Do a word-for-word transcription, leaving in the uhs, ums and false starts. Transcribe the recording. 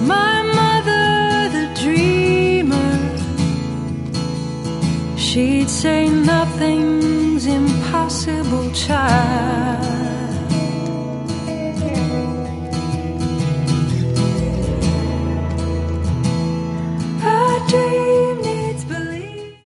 My mother, the dreamer, she'd say nothing's impossible, child.